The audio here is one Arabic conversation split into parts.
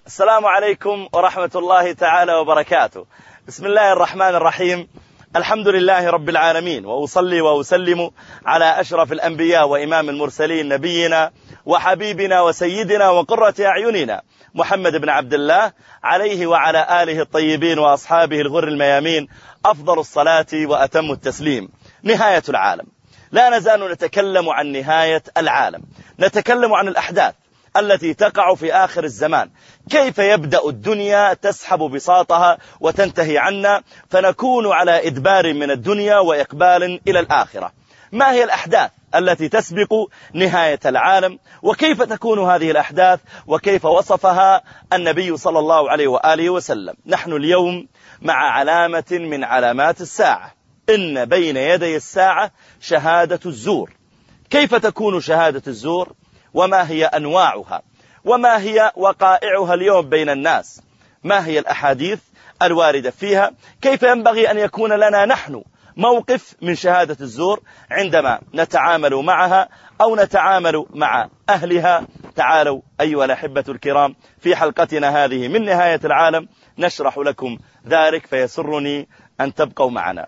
السلام عليكم ورحمة الله تعالى وبركاته. بسم الله الرحمن الرحيم. الحمد لله رب العالمين، وأصلي وأسلم على أشرف الأنبياء وإمام المرسلين نبينا وحبيبنا وسيدنا وقرة أعيننا محمد بن عبد الله، عليه وعلى آله الطيبين وأصحابه الغر الميامين أفضل الصلاة وأتم التسليم. نهاية العالم، لا نزال نتكلم عن نهاية العالم، نتكلم عن الأحداث التي تقع في آخر الزمان، كيف يبدأ الدنيا تسحب بساطها وتنتهي عنا، فنكون على إدبار من الدنيا وإقبال إلى الآخرة. ما هي الأحداث التي تسبق نهاية العالم، وكيف تكون هذه الأحداث، وكيف وصفها النبي صلى الله عليه وآله وسلم؟ نحن اليوم مع علامة من علامات الساعة، إن بين يدي الساعة شهادة الزور. كيف تكون شهادة الزور، وما هي أنواعها، وما هي وقائعها اليوم بين الناس، ما هي الأحاديث الواردة فيها، كيف ينبغي أن يكون لنا نحن موقف من شهادة الزور عندما نتعامل معها أو نتعامل مع أهلها. تعالوا أيها الأحبة الكرام في حلقتنا هذه من نهاية العالم نشرح لكم ذلك، فيسرني أن تبقوا معنا.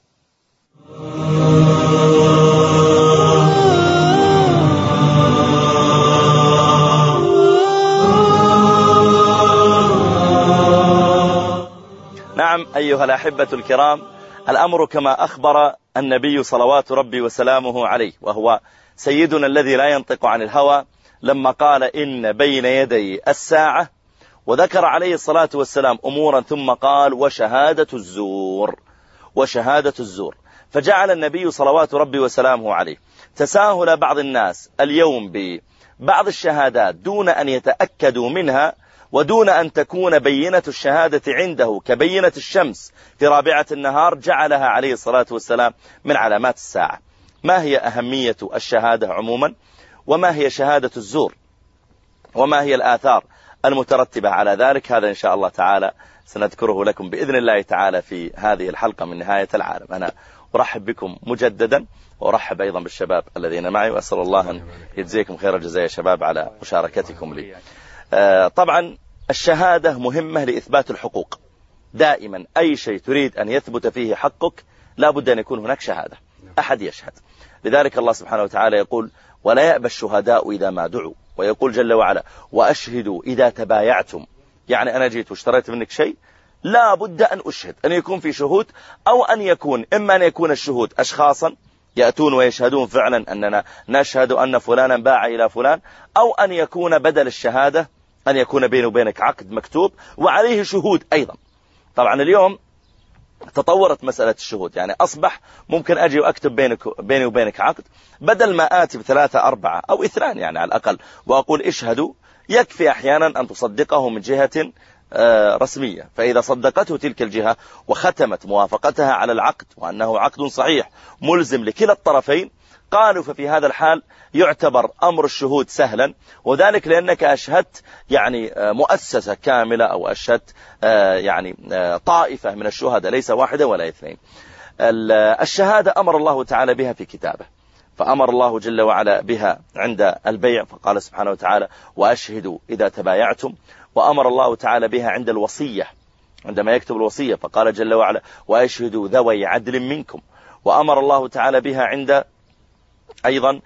نعم أيها الأحبة الكرام، الأمر كما أخبر النبي صلوات ربي وسلامه عليه، وهو سيدنا الذي لا ينطق عن الهوى، لما قال إن بين يدي الساعة، وذكر عليه الصلاة والسلام أمورا ثم قال وشهادة الزور، وشهادة الزور. فجعل النبي صلوات ربي وسلامه عليه تساهل بعض الناس اليوم ببعض الشهادات دون أن يتأكدوا منها، ودون أن تكون بينة الشهادة عنده كبينة الشمس في رابعة النهار، جعلها عليه الصلاة والسلام من علامات الساعة. ما هي أهمية الشهادة عموما، وما هي شهادة الزور، وما هي الآثار المترتبة على ذلك؟ هذا إن شاء الله تعالى سنذكره لكم بإذن الله تعالى في هذه الحلقة من نهاية العالم. أنا أرحب بكم مجددا، وأرحب أيضا بالشباب الذين معي، وأسأل الله أن يجزيكم خير الجزاء يا شباب على مشاركتكم لي. طبعا الشهادة مهمة لإثبات الحقوق. دائما أي شيء تريد أن يثبت فيه حقك لا بد أن يكون هناك شهادة، أحد يشهد. لذلك الله سبحانه وتعالى يقول ولا يأبى الشهداء إذا ما دعوا، ويقول جل وعلا وأشهدوا إذا تبايعتم. يعني أنا جيت واشتريت منك شيء، لا بد أن أشهد، أن يكون في شهود، أو أن يكون إما أن يكون الشهود أشخاصا يأتون ويشهدون فعلا أننا نشهد أن فلانا باع إلى فلان، أو أن يكون بدل الشهادة أن يكون بيني وبينك عقد مكتوب وعليه شهود أيضا. طبعا اليوم تطورت مسألة الشهود، يعني أصبح ممكن أجي وأكتب بيني وبينك عقد، بدل ما آتي بثلاثة أربعة أو اثنان يعني على الأقل وأقول اشهدوا، يكفي أحيانا أن تصدقه من جهة رسمية. فإذا صدقته تلك الجهة وختمت موافقتها على العقد وأنه عقد صحيح ملزم لكلا الطرفين، قالوا ففي هذا الحال يعتبر أمر الشهود سهلا، وذلك لأنك أشهدت يعني مؤسسة كاملة، أو أشهدت يعني طائفة من الشهداء، ليس واحدة ولا اثنين. الشهادة أمر الله تعالى بها في كتابه، فأمر الله جل وعلا بها عند البيع، فقال سبحانه وتعالى وأشهدوا إذا تبايعتم. وأمر الله تعالى بها عند الوصية، عندما يكتب الوصية، فقال جل وعلا وأشهدوا ذوي عدل منكم. وأمر الله تعالى بها عند أيضا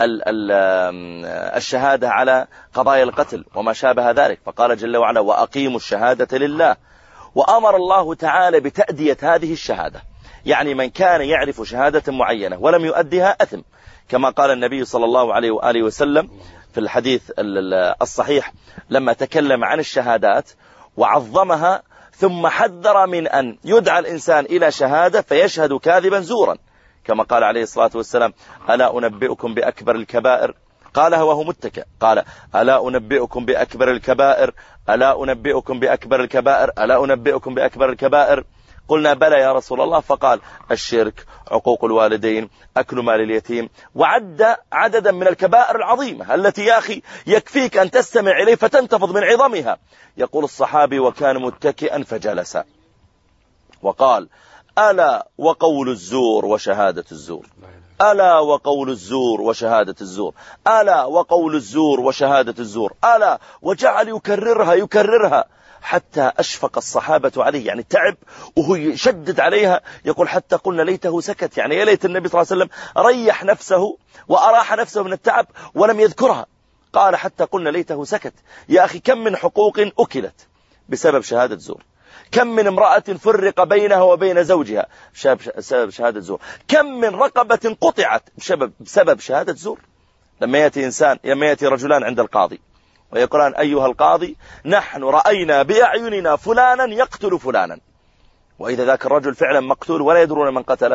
الشهادة على قضايا القتل وما شابه ذلك، فقال جل وعلا وأقيموا الشهادة لله. وأمر الله تعالى بتأدية هذه الشهادة، يعني من كان يعرف شهادة معينة ولم يؤديها أثم، كما قال النبي صلى الله عليه وآله وسلم في الحديث الصحيح لما تكلم عن الشهادات وعظمها، ثم حذر من أن يدعى الإنسان إلى شهادة فيشهد كاذبا زورا، كما قال عليه الصلاة والسلام ألا أنبئكم بأكبر الكبائر، قالها وهو متكئ، قال ألا أنبئكم بأكبر الكبائر، ألا أنبئكم بأكبر الكبائر، ألا أنبئكم بأكبر الكبائر. قلنا بلى يا رسول الله، فقال الشرك، عقوق الوالدين، أكل مال اليتيم، وعد عددا من الكبائر العظيمة التي يا أخي يكفيك أن تستمع إليه فتنتفض من عظمها. يقول الصحابي وكان متكئا فجلس وقال ألا وقول الزور وشهادة الزور، ألا وقول الزور وشهادة الزور، ألا وقول الزور وشهادة الزور، ألا، وجعل يكررها حتى أشفق الصحابة عليه، يعني تعب وهو يشدد عليها، يقول حتى قلنا ليته سكت، يعني يا ليت النبي صلى الله عليه وسلم ريح نفسه وأراح نفسه من التعب ولم يذكرها. قال حتى قلنا ليته سكت. يا أخي كم من حقوق أكلت بسبب شهادة زور، كم من امرأة فرق بينها وبين زوجها بسبب شهادة زور، كم من رقبة قطعت بسبب شهادة زور. لما يأتي رجلان عند القاضي ويقولان أيها القاضي نحن رأينا بأعيننا فلانا يقتل فلانا، وإذا ذاك الرجل فعلا مقتول ولا يدرون من قتله،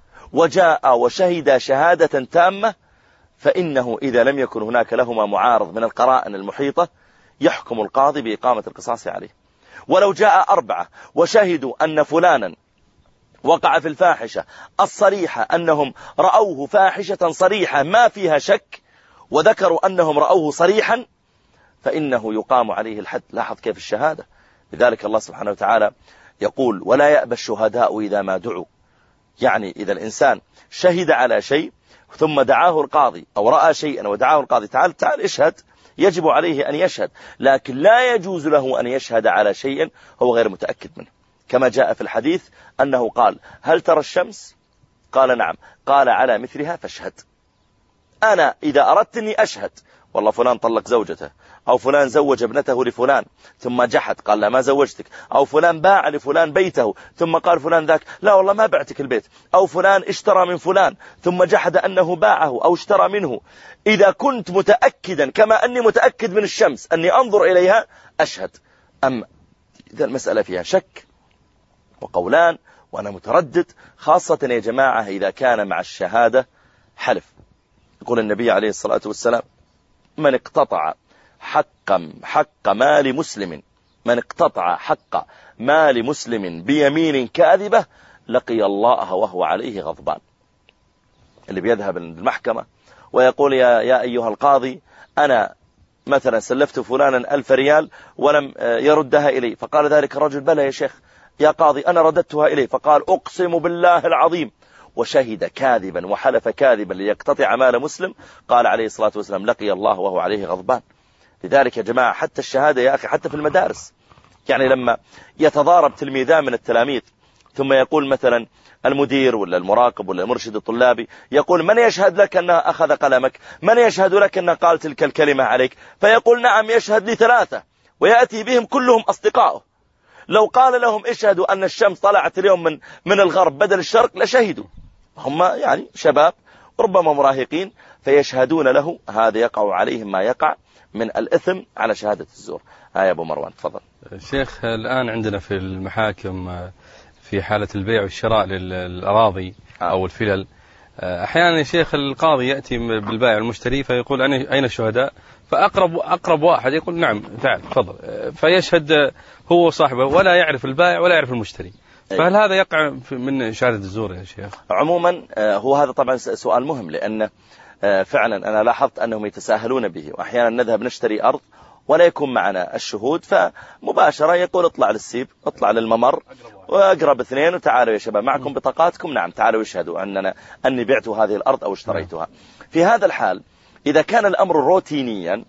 وجاء وشهد شهادة تامة، فإنه إذا لم يكن هناك لهما معارض من القرائن المحيطة يحكم القاضي بإقامة القصاص عليه. ولو جاء 4 وشهدوا أن فلانا وقع في الفاحشة الصريحة، أنهم رأوه فاحشة صريحة ما فيها شك، وذكروا أنهم رأوه صريحا، فإنه يقام عليه الحد. لاحظ كيف الشهادة. لذلك الله سبحانه وتعالى يقول ولا يأبى الشهداء إذا ما دعوا، يعني إذا الإنسان شهد على شيء ثم دعاه القاضي أو رأى شيئا ودعاه القاضي تعال اشهد، يجب عليه أن يشهد، لكن لا يجوز له أن يشهد على شيء هو غير متأكد منه، كما جاء في الحديث أنه قال هل ترى الشمس؟ قال نعم، قال على مثلها فاشهد. أنا إذا أردت أني أشهد والله فلان طلق زوجته، أو فلان زوج ابنته لفلان ثم جحد قال لا ما زوجتك، أو فلان باع لفلان بيته ثم قال فلان ذاك لا والله ما بعتك البيت، أو فلان اشترى من فلان ثم جحد أنه باعه أو اشترى منه، إذا كنت متأكدا كما أني متأكد من الشمس أني أنظر إليها أشهد. أما إذا المسألة فيها شك وقولان وأنا متردد، خاصة يا جماعة إذا كان مع الشهادة حلف. يقول النبي عليه الصلاة والسلام من اقتطع حق مال مسلم، من اقتطع حق مال مسلم بيمين كاذبة لقي الله وهو عليه غضبان. اللي بيذهب المحكمة ويقول يا أيها القاضي أنا مثلا سلفت فلانا 1000 ريال ولم يردها إلي، فقال ذلك الرجل بلى يا شيخ يا قاضي أنا رددتها إليه، فقال أقسم بالله العظيم، وشهد كاذبا وحلف كاذبا ليقتطع مال مسلم، قال عليه الصلاة والسلام لقي الله وهو عليه غضبان. لذلك يا جماعة حتى الشهادة يا أخي حتى في المدارس، يعني لما يتضارب تلميذان من التلاميذ ثم يقول مثلا المدير ولا المراقب ولا المرشد الطلابي يقول من يشهد لك أنه أخذ قلمك، من يشهد لك أنه قال تلك الكلمة عليك، فيقول نعم يشهد لي 3 ويأتي بهم كلهم أصدقائه. لو قال لهم اشهدوا أن الشمس طلعت اليوم من الغرب بدل الشرق لشهدوا، هم يعني شباب ربما مراهقين فيشهدون له، هذا يقع عليهم ما يقع من الإثم على شهادة الزور. يا أبو مروان تفضل. شيخ الآن عندنا في المحاكم في حالة البيع والشراء للأراضي أو الفلل، أحيانا يا شيخ القاضي يأتي بالبائع والمشتري فيقول أين الشهداء، فأقرب واحد يقول نعم تعال تفضل، فيشهد هو صاحبه ولا يعرف البائع ولا يعرف المشتري، فهل هذا يقع من شهادة الزور يا شيخ؟ عموما هو هذا طبعا سؤال مهم، لأن فعلا أنا لاحظت أنهم يتساهلون به، وأحيانا نذهب نشتري أرض ولا يكون معنا الشهود، فمباشرة يقول اطلع للسيب اطلع للممر وأقرب 2 وتعالوا يا شباب معكم بطاقاتكم، نعم تعالوا يشهدوا أني بعت هذه الأرض أو اشتريتها. في هذا الحال إذا كان الأمر روتينيا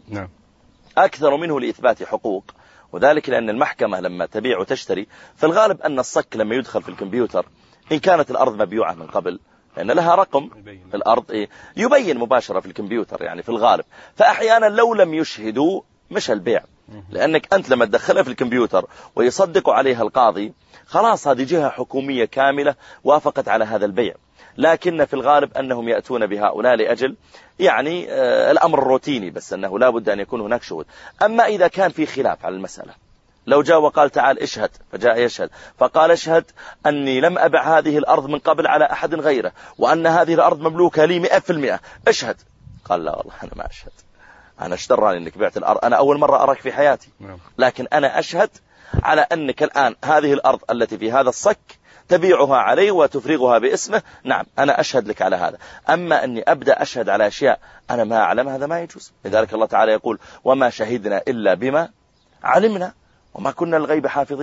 أكثر منه لإثبات حقوق، وذلك لأن المحكمة لما تبيع وتشتري في الغالب أن الصك لما يدخل في الكمبيوتر إن كانت الأرض مبيوعة من قبل لأن لها رقم في الأرض يبين مباشرة في الكمبيوتر يعني في الغالب، فأحيانا لو لم يشهدوا مش البيع، لأنك أنت لما تدخلها في الكمبيوتر ويصدق عليها القاضي خلاص هذه جهة حكومية كاملة وافقت على هذا البيع، لكن في الغالب أنهم يأتون بهؤلاء لأجل يعني الأمر الروتيني، بس أنه لا بد أن يكون هناك شهود. أما إذا كان في خلاف على المسألة، لو جاء وقال تعال اشهد، فجاء يشهد فقال اشهد أني لم أبع هذه الأرض من قبل على أحد غيره وأن هذه الأرض مملوكة لي 100%، اشهد. قال لا والله أنا ما أشهد، أنا اشتراني أنك بعت الأرض، أنا أول مرة أراك في حياتي، لكن أنا أشهد على أنك الآن هذه الأرض التي في هذا الصك تبيعها علي وتفرغها باسمه، نعم أنا أشهد لك على هذا. أما أني أبدأ أشهد على أشياء أنا ما أعلم هذا ما يجوز. لذلك الله تعالى يقول وما شهدنا إلا بما علمنا وما كنا الغيب حافظين.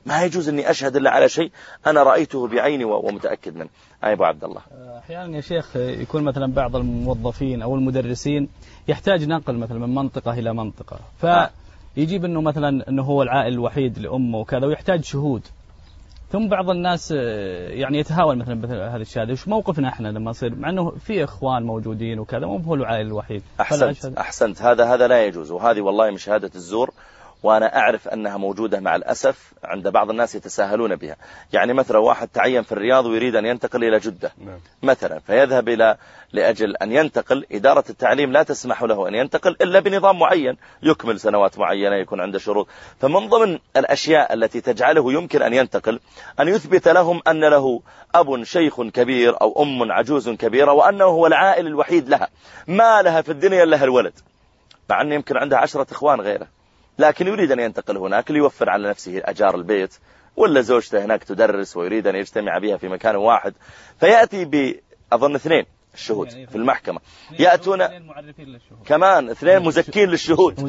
ما يجوز أني أشهد إلا على شيء أنا رأيته بعيني ومتأكد منه. أبو عبد الله. أحيانا يا شيخ يكون مثلا بعض الموظفين أو المدرسين يحتاج نقل مثلا من منطقة إلى منطقة، فيجيب أنه مثلا أنه هو العائل الوحيد لأمه وكذا ويحتاج شهود، ثم بعض الناس يعني يتهاون مثلا هذه الشهادة. وش موقفنا احنا لما يصير مع أنه في إخوان موجودين وكذا مو هو العائل الوحيد؟ أحسنت. هذا لا يجوز، وهذه والله من شهادة الزور، وأنا أعرف أنها موجودة مع الأسف عند بعض الناس يتساهلون بها. يعني مثلا واحد تعين في الرياض ويريد أن ينتقل إلى جدة مثلا، فيذهب لأجل أن ينتقل، إدارة التعليم لا تسمح له أن ينتقل إلا بنظام معين، يكمل سنوات معينة، يكون عنده شروط. فمن ضمن الأشياء التي تجعله يمكن أن ينتقل أن يثبت لهم أن له أب شيخ كبير أو أم عجوز كبيرة، وأنه هو العائل الوحيد لها، ما لها في الدنيا إلا الولد، مع أنه يمكن عندها 10 إخوان غيره، لكن يريد أن ينتقل هناك ليوفر على نفسه أجار البيت، ولا زوجته هناك تدرس ويريد أن يجتمع بها في مكان واحد، فيأتي أظن 2 الشهود في المحكمة، يأتون كمان 2 مزكين للشهود.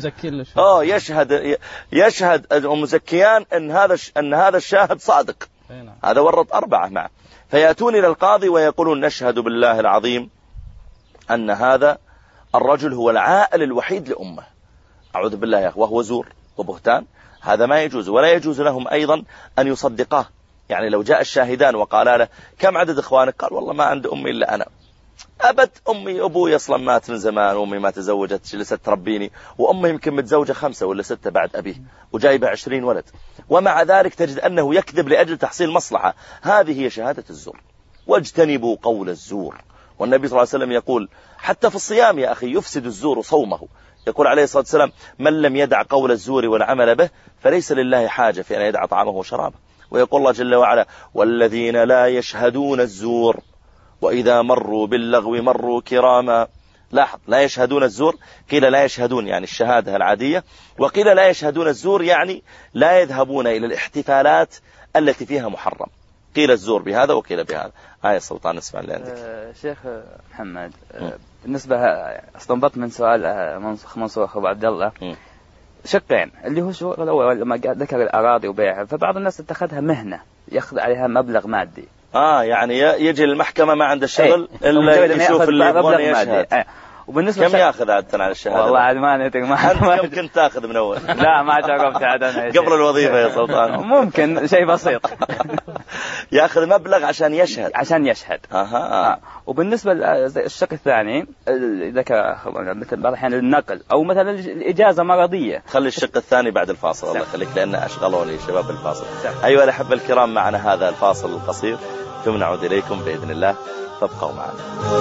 يشهد المزكيان أن هذا الشاهد صادق، هذا ورط 4 معه، فيأتون إلى القاضي ويقولون نشهد بالله العظيم أن هذا الرجل هو العائل الوحيد لأمه. أعوذ بالله يا أخي، وهو زور وبهتان، هذا ما يجوز. ولا يجوز لهم أيضا أن يصدقاه. يعني لو جاء الشاهدان وقال له كم عدد إخوانك؟ قال والله ما عند أمي إلا أنا، أبد أمي أبوي أصلا مات من زمان، وأمي ما تزوجت، جلست تربيني، وأمي يمكن متزوجة 5 ولا 6 بعد أبيه، وجايبة 20 ولد، ومع ذلك تجد أنه يكذب لأجل تحصيل مصلحة. هذه هي شهادة الزور. واجتنبوا قول الزور. والنبي صلى الله عليه وسلم يقول حتى في الصيام يا أخي يفسد الزور صومه. يقول عليه الصلاة والسلام من لم يدع قول الزور والعمل به فليس لله حاجة في أن يدع طعامه وشرابه. ويقول الله جل وعلا والذين لا يشهدون الزور وإذا مروا باللغو مروا كراما. لاحظ، لا يشهدون الزور، قيل لا يشهدون يعني الشهادة العادية، وقيل لا يشهدون الزور يعني لا يذهبون إلى الاحتفالات التي فيها محرم. قيل الزور بهذا وقيل بهذا. آية السلطان نسمع اللي عندك. شيخ محمد، بالنسبة استنبطت من سؤال منصور أخو عبد الله شقين، اللي هو الشق الأول لما ذكر الأراضي وبيعها، فبعض الناس اتخذها مهنة يأخذ عليها مبلغ مادي. يعني يجي المحكمة ما عنده شغل إلا يشوف اللي يبغون يشهد. وبالنسبة كم ياخذ عادة على الشهادة؟ والله عاد ما نتك كم كنت تاخذ من أول؟ لا ما جربت عاد أنا قبل الوظيفة يا سلطان. ممكن شيء بسيط. ياخذ مبلغ عشان يشهد. وبالنسبة للشق الثاني ذكر مثل بعض الأحيان النقل أو مثلا الإجازة مرضية. خلي الشق الثاني بعد الفاصل الله يخليك، لأن أشغلوني شباب الفاصل. أيها الأحبة الكرام، معنا هذا الفاصل القصير ثم نعود إليكم بإذن الله، فابقوا معنا.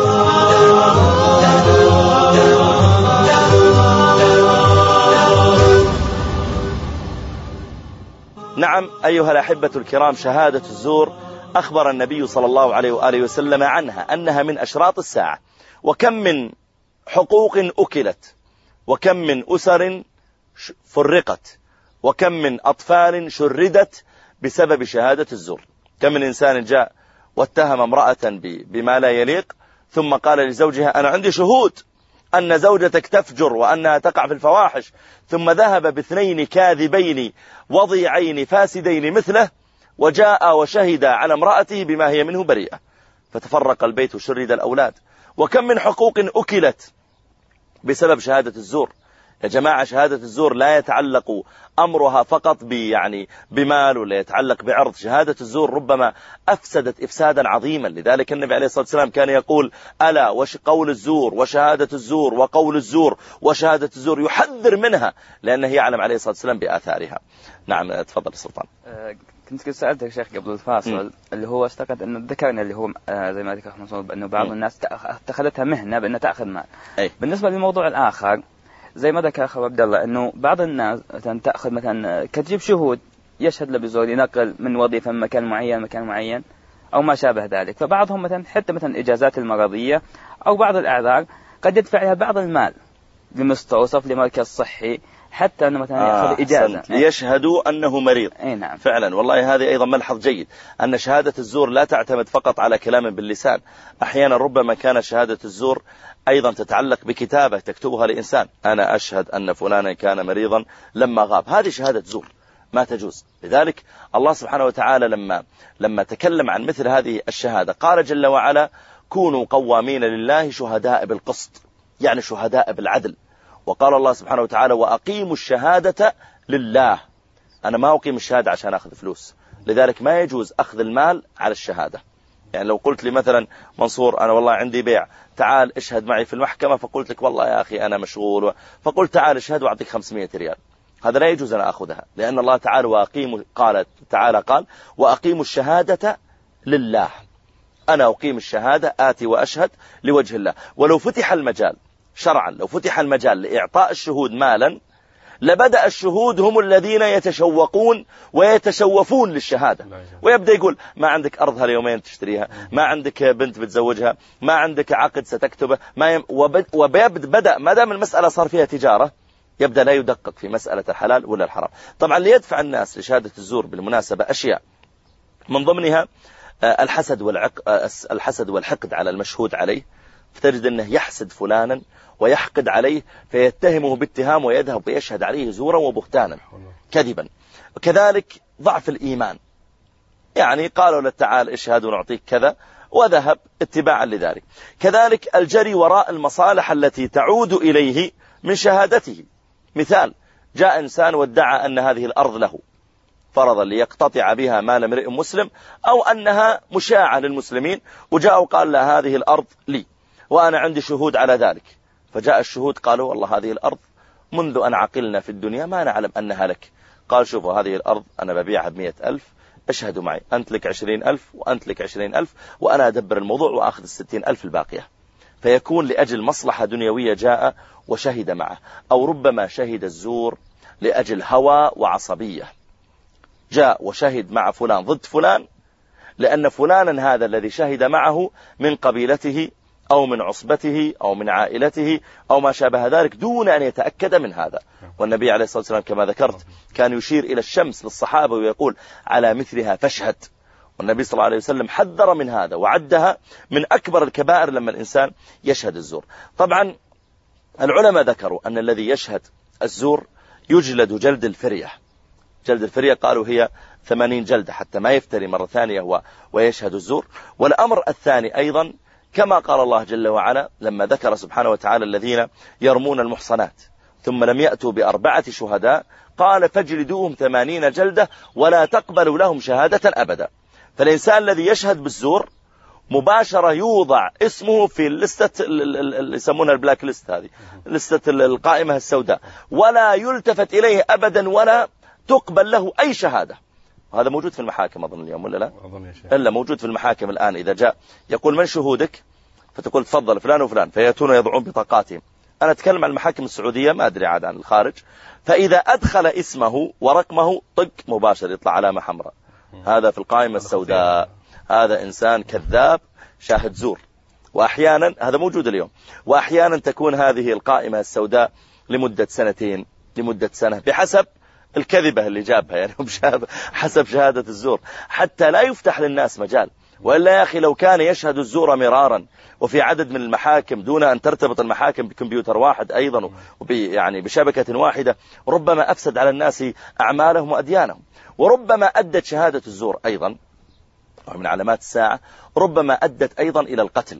نعم أيها الأحبة الكرام، شهادة الزور أخبر النبي صلى الله عليه وآله وسلم عنها أنها من أشراط الساعة. وكم من حقوق أكلت، وكم من أسر فرقت، وكم من أطفال شردت بسبب شهادة الزور. كم من إنسان جاء واتهم امرأة بما لا يليق، ثم قال لزوجها أنا عندي شهود أن زوجتك تفجر وأنها تقع في الفواحش، ثم ذهب ب2 كاذبين وضيعين فاسدين مثله، وجاء وشهد على امرأته بما هي منه بريئة، فتفرق البيت وشرد الأولاد. وكم من حقوق أكلت بسبب شهادة الزور. يا جماعة، شهادة الزور لا يتعلق أمرها فقط بمال ولا يتعلق بعرض. شهادة الزور ربما أفسدت إفسادا عظيما. لذلك النبي عليه الصلاة والسلام كان يقول ألا قول الزور وشهادة الزور وقول الزور وشهادة الزور، يحذر منها لأنه يعلم عليه الصلاة والسلام بآثارها. نعم تفضل السلطان. كنت سألتك شيخ قبل الفاصل اللي هو اشتقت أنه ذكرنا اللي هو زي ما ذكر محمد أنه بعض الناس اتخذتها مهنة بأنها تأخذ مال. بالنسبة للموضوع الآخر زي ما ذكر أخو عبد الله أنه بعض الناس مثلا تأخذ مثلا كتجيب شهود يشهد له بزور ينقل من وظيفة من مكان معين أو ما شابه ذلك. فبعضهم مثلا حتى مثلا الإجازات المرضية أو بعض الأعذار قد يدفع لها بعض المال لمستوصف لمركز صحي حتى أنه مثلا يأخذ إجازة يشهدوا أنه مريض. نعم. فعلا والله هذه أيضا ملحظ جيد، أن شهادة الزور لا تعتمد فقط على كلام باللسان. أحيانا ربما كانت شهادة الزور أيضا تتعلق بكتابة تكتبها لإنسان، أنا أشهد أن فلانا كان مريضا لما غاب. هذه شهادة زور، ما تجوز. لذلك الله سبحانه وتعالى لما تكلم عن مثل هذه الشهادة قال جل وعلا كونوا قوامين لله شهداء بالقسط، يعني شهداء بالعدل. وقال الله سبحانه وتعالى وأقيموا الشهادة لله. أنا ما أقيم الشهادة عشان أخذ فلوس، لذلك ما يجوز أخذ المال على الشهادة. يعني لو قلت لي مثلا منصور أنا والله عندي بيع، تعال اشهد معي في المحكمة، فقلت لك والله يا أخي أنا مشغول، فقلت تعال اشهد وأعطيك 500 ريال، هذا لا يجوز أن أخذها، لأن الله تعالى قال وأقيموا الشهادة لله. أنا أقيم الشهادة آتي وأشهد لوجه الله. ولو فتح المجال شرعا، لو فتح المجال لإعطاء الشهود مالا لبدأ الشهود هم الذين يتشوقون ويتشوفون للشهادة، ويبدأ يقول ما عندك أرض هاليومين تشتريها، ما عندك بنت بتزوجها، ما عندك عقد ستكتبه، وبدأ ما دام المسألة صار فيها تجارة يبدأ لا يدقق في مسألة الحلال ولا الحرام. طبعا ليدفع الناس لشهادة الزور بالمناسبة أشياء من ضمنها الحسد والحقد على المشهود عليه، فتجد أنه يحسد فلانا ويحقد عليه فيتهمه باتهام ويذهب ويشهد عليه زورا وبهتانا كذبا. وكذلك ضعف الإيمان، يعني قالوا له تعال اشهد ونعطيك كذا وذهب اتباعا لذلك. كذلك الجري وراء المصالح التي تعود إليه من شهادته. مثال، جاء إنسان وادعى أن هذه الأرض له فرضا ليقتطع بها مال امرئ مسلم، أو أنها مشاعة للمسلمين، وجاء وقال له هذه الأرض لي وأنا عندي شهود على ذلك. فجاء الشهود قالوا والله هذه الأرض منذ أن عقلنا في الدنيا ما نعلم أنها لك. قال شوفوا هذه الأرض أنا ببيعها ب100,000، اشهدوا معي، أنت لك 20,000 وأنت لك 20,000 وأنا أدبر الموضوع وأخذ 60,000 الباقية. فيكون لأجل مصلحة دنيوية جاء وشهد معه. أو ربما شهد الزور لأجل هوى وعصبية، جاء وشهد مع فلان ضد فلان لأن فلانا هذا الذي شهد معه من قبيلته أو من عصبته أو من عائلته أو ما شابه ذلك دون أن يتأكد من هذا. والنبي عليه الصلاة والسلام كما ذكرت كان يشير إلى الشمس للصحابة ويقول على مثلها فاشهد. والنبي صلى الله عليه وسلم حذر من هذا وعدها من أكبر الكبائر لما الإنسان يشهد الزور. طبعا العلماء ذكروا أن الذي يشهد الزور يجلد جلد الفرية. جلد الفرية قالوا هي 80 جلدة حتى ما يفتري مرة ثانية ويشهد الزور. والأمر الثاني أيضا كما قال الله جل وعلا لما ذكر سبحانه وتعالى الذين يرمون المحصنات ثم لم يأتوا ب4 شهداء قال فاجلدوهم 80 جلدة ولا تقبلوا لهم شهادة أبدا. فالإنسان الذي يشهد بالزور مباشرة يوضع اسمه في الليستة اللي يسمونها البلاك ليست، هذه لستة القائمة السوداء، ولا يلتفت إليه أبدا ولا تقبل له أي شهادة. وهذا موجود في المحاكم أظن اليوم ولا لا؟ إلا موجود في المحاكم الآن. إذا جاء يقول من شهودك فتقول تفضل فلان وفلان، فيأتون يضعون بطاقاتهم. أنا أتكلم عن المحاكم السعودية ما أدري عاد عن الخارج. فإذا أدخل اسمه ورقمه طق مباشر يطلع علامة حمراء، هذا في القائمة السوداء، هذا إنسان كذاب شاهد زور. وأحيانا هذا موجود اليوم، وأحيانا تكون هذه القائمة السوداء لمدة 2 سنين لمدة سنة بحسب الكذبة اللي جابها، يعني حسب شهادة الزور، حتى لا يفتح للناس مجال. وإلا يا أخي لو كان يشهد الزور مرارا وفي عدد من المحاكم دون أن ترتبط المحاكم بكمبيوتر واحد أيضا يعني بشبكة واحدة، ربما أفسد على الناس أعمالهم وأديانهم. وربما أدت شهادة الزور أيضا من علامات الساعة، ربما أدت أيضا إلى القتل.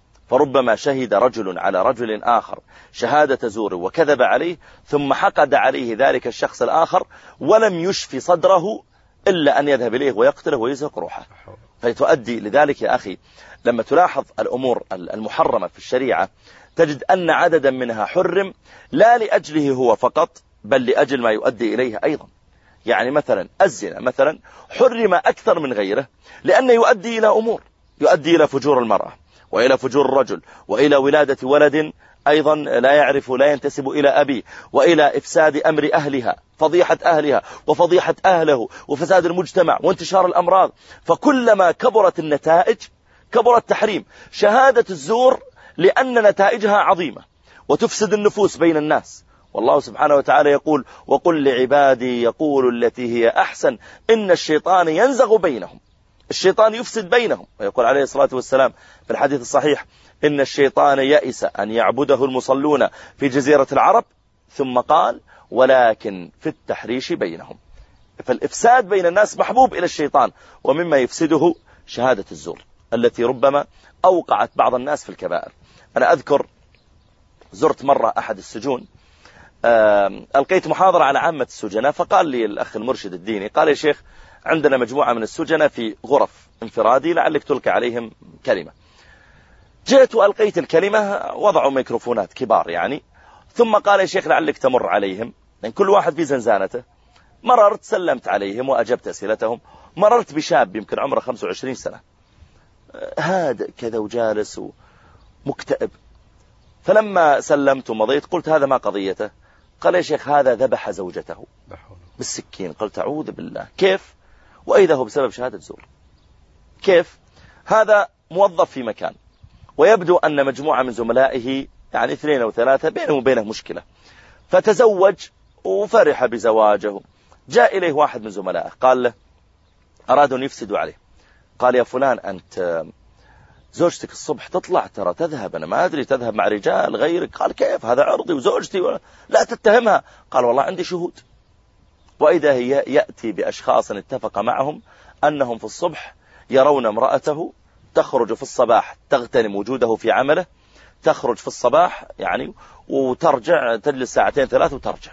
فربما شهد رجل على رجل آخر شهادة زور وكذب عليه ثم حقد عليه ذلك الشخص الآخر ولم يشفي صدره إلا أن يذهب إليه ويقتله ويزهق روحه. فتؤدي لذلك يا أخي لما تلاحظ الأمور المحرمة في الشريعة تجد أن عددا منها حرم لا لأجله هو فقط بل لأجل ما يؤدي إليه أيضا. يعني مثلا الزنا مثلا حرم أكثر من غيره لأنه يؤدي إلى أمور، يؤدي إلى فجور المرأة وإلى فجور الرجل وإلى ولادة ولد أيضا لا يعرف لا ينتسب إلى أبيه، وإلى إفساد أمر أهلها، فضيحة أهلها وفضيحة أهله وفساد المجتمع وانتشار الأمراض. فكلما كبرت النتائج كبر التحريم. شهادة الزور لأن نتائجها عظيمة وتفسد النفوس بين الناس. والله سبحانه وتعالى يقول وقل لعبادي يقول التي هي أحسن إن الشيطان ينزغ بينهم. الشيطان يفسد بينهم. ويقول عليه الصلاة والسلام في الحديث الصحيح إن الشيطان يئس أن يعبده المصلون في جزيرة العرب ثم قال ولكن في التحريش بينهم. فالإفساد بين الناس محبوب إلى الشيطان، ومما يفسده شهادة الزور التي ربما أوقعت بعض الناس في الكبائر. أنا أذكر زرت مرة أحد السجون، ألقيت محاضرة على عامة السجناء، فقال لي الأخ المرشد الديني، قال يا شيخ عندنا مجموعة من السجناء في غرف انفرادي لعلك تلقي عليهم كلمة. جئت وألقيت الكلمة، وضعوا ميكروفونات كبار يعني، ثم قال يا شيخ لعلك تمر عليهم، لأن كل واحد في زنزانته. مررت سلمت عليهم وأجبت أسئلتهم. مررت بشاب يمكن عمره 25 سنة، هادئ كذا وجالس ومكتئب. فلما سلمت ومضيت قلت هذا ما قضيته؟ قال يا شيخ هذا ذبح زوجته بالسكين. قلت أعوذ بالله، كيف؟ وإذا هو بسبب شهادة زور. كيف؟ هذا موظف في مكان، ويبدو أن مجموعة من زملائه يعني 2 أو 3 بينهم وبينه مشكلة، فتزوج وفرح بزواجه. جاء إليه واحد من زملائه قال له، أرادوا أن يفسدوا عليه، قال يا فلان أنت زوجتك الصبح تطلع ترى تذهب، أنا ما أدري تذهب مع رجال غيرك. قال كيف؟ هذا عرضي وزوجتي لا تتهمها. قال والله عندي شهود. وإذا هي يأتي بأشخاص اتفق معهم أنهم في الصبح يرون امرأته تخرج في الصباح تغتنم وجوده في عمله، تخرج في الصباح يعني وترجع تجلس 2 3 وترجع.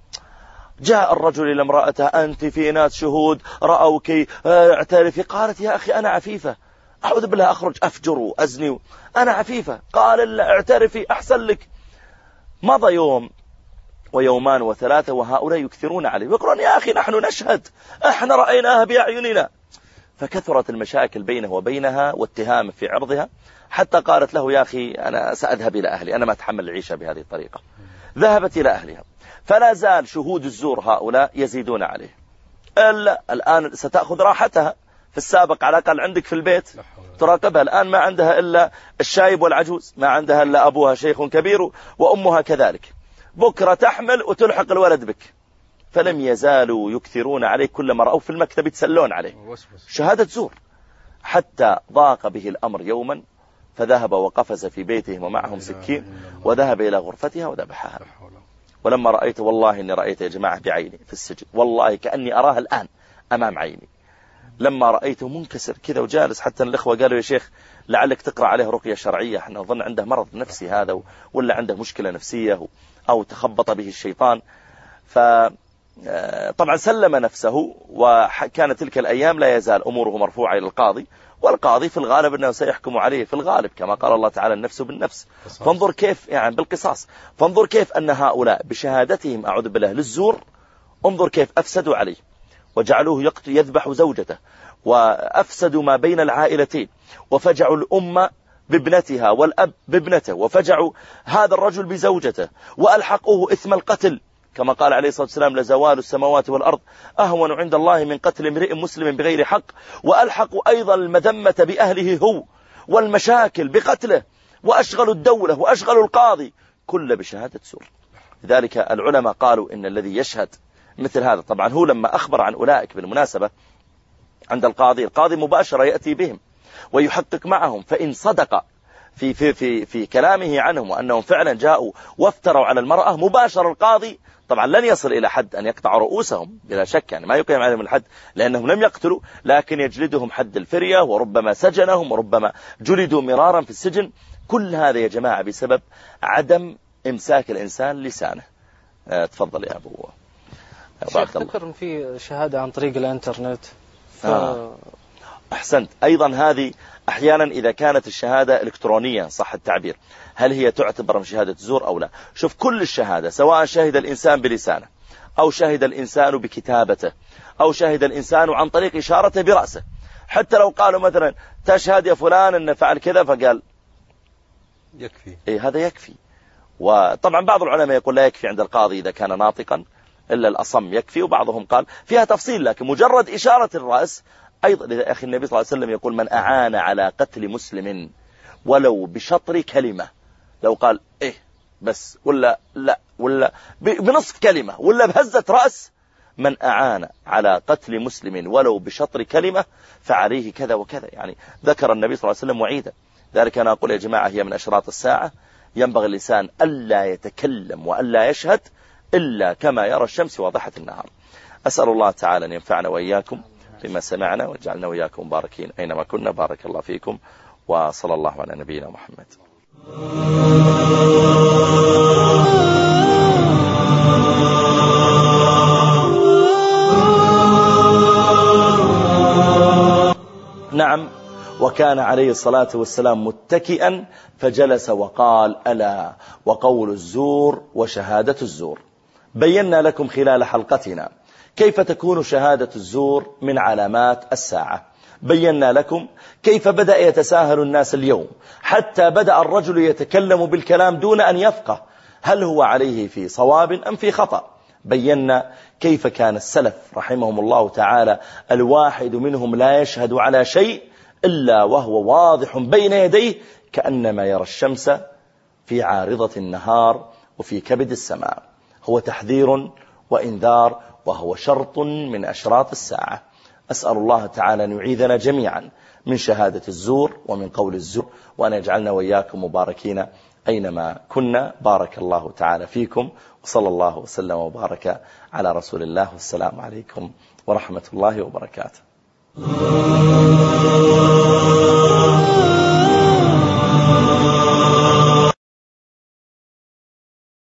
جاء الرجل إلى امرأته، أنت في ناس شهود رأوك اعترفي. قالت يا أخي أنا عفيفة، أعوذ بالله أخرج أفجر وأزني، أنا عفيفة. قال لا اعترفي أحسن لك. مضى يوم ويومان و3 وهؤلاء يكثرون عليه ويقولون يا أخي نحن نشهد، احنا رأيناها بأعيننا. فكثرت المشاكل بينه وبينها واتهام في عرضها، حتى قالت له يا أخي أنا سأذهب إلى أهلي، أنا ما أتحمل العيشة بهذه الطريقة. ذهبت إلى أهلها. فلا زال شهود الزور هؤلاء يزيدون عليه. إلا الآن ستأخذ راحتها. في السابق على الأقل عندك في البيت تراقبها، الآن ما عندها إلا الشايب والعجوز، ما عندها إلا أبوها شيخ كبير وأمها كذلك. بكرة تحمل وتلحق الولد بك. فلم يزالوا يكثرون عليه، كلما رأوا في المكتب يتسلون عليه شهادة زور، حتى ضاق به الأمر يوما فذهب وقفز في بيتهم ومعهم سكين وذهب إلى غرفتها وذبحها. ولما رأيت، والله إني رأيت يا جماعة بعيني في السجن، والله كأني أراها الآن أمام عيني. لما رأيته منكسر كذا وجالس، حتى الإخوة قالوا يا شيخ لعلك تقرأ عليه رقية شرعية، احنا نظن عنده مرض نفسي هذا ولا عنده مشكلة نفسية أو تخبط به الشيطان. فطبعا سلم نفسه، وكانت تلك الأيام لا يزال أموره مرفوعة إلى القاضي، والقاضي في الغالب أنه سيحكم عليه في الغالب كما قال الله تعالى النفس بالنفس. فانظر كيف يعني بالقصاص. فانظر كيف أن هؤلاء بشهادتهم أعوذ بالله للزور، انظر كيف أفسدوا عليه وجعلوه يذبح زوجته، وأفسدوا ما بين العائلتين، وفجعوا الأم بابنتها والأب بابنته، وفجعوا هذا الرجل بزوجته، وألحقوه إثم القتل كما قال عليه الصلاة والسلام لزوال السماوات والأرض أهون عند الله من قتل امرئ مسلم بغير حق. وألحقوا أيضا المذمة بأهله هو والمشاكل بقتله، وأشغلوا الدولة وأشغلوا القاضي، كل بشهادة زور. لذلك العلماء قالوا إن الذي يشهد مثل هذا، طبعا هو لما أخبر عن أولئك بالمناسبة عند القاضي مباشرة يأتي بهم ويحقق معهم، فإن صدق في كلامه عنهم وأنهم فعلا جاءوا وافتروا على المرأة، مباشر القاضي طبعا لن يصل إلى حد أن يقطع رؤوسهم بلا شك، يعني ما يقيم عليهم الحد لأنهم لم يقتلوا، لكن يجلدهم حد الفرية، وربما سجنهم، وربما جلدوا مرارا في السجن. كل هذا يا جماعة بسبب عدم إمساك الإنسان لسانه. تفضل يا أبو شيخ. ذكر في شهادة عن طريق الانترنت. أحسنت. أيضا هذه أحيانا إذا كانت الشهادة إلكترونية صح التعبير، هل هي تعتبر من شهادة زور أو لا؟ شوف، كل الشهادة سواء شهد الإنسان بلسانه، أو شهد الإنسان بكتابته، أو شهد الإنسان عن طريق إشارته برأسه، حتى لو قالوا مثلا تشهد يا فلان أن فعل كذا، فقال يكفي، هذا يكفي. وطبعا بعض العلماء يقول لا يكفي عند القاضي إذا كان ناطقا، إلا الأصم يكفي، وبعضهم قال فيها تفصيل، لكن مجرد إشارة الرأس أيضا. يا أخي النبي صلى الله عليه وسلم يقول من أعان على قتل مسلم ولو بشطر كلمة، لو قال إيه بس ولا لا ولا بنصف كلمة ولا بهزة رأس، من أعان على قتل مسلم ولو بشطر كلمة فعليه كذا وكذا. يعني ذكر النبي صلى الله عليه وسلم وعيدا. ذلك أنا أقول يا جماعة هي من أشراط الساعة، ينبغي الإنسان ألا يتكلم وألا يشهد إلا كما يرى الشمس واضحة النهار. أسأل الله تعالى أن ينفعنا وإياكم بما سمعنا وجعلنا وإياكم مباركين أينما كنا. بارك الله فيكم، وصلى الله على نبينا محمد. نعم، وكان عليه الصلاة والسلام متكئا فجلس وقال: ألا وقول الزور وشهادة الزور. بينا لكم خلال حلقتنا كيف تكون شهادة الزور من علامات الساعة. بينا لكم كيف بدأ يتساهل الناس اليوم، حتى بدأ الرجل يتكلم بالكلام دون أن يفقه هل هو عليه في صواب أم في خطأ. بينا كيف كان السلف رحمهم الله تعالى الواحد منهم لا يشهد على شيء إلا وهو واضح بين يديه كأنما يرى الشمس في عارضة النهار وفي كبد السماء. هو تحذير وإنذار، وهو شرط من أشراط الساعة. أسأل الله تعالى أن يعيذنا جميعا من شهادة الزور ومن قول الزور، وأن يجعلنا وإياكم مباركين أينما كنا. بارك الله تعالى فيكم، وصلى الله وسلم وبارك على رسول الله، والسلام عليكم ورحمة الله وبركاته.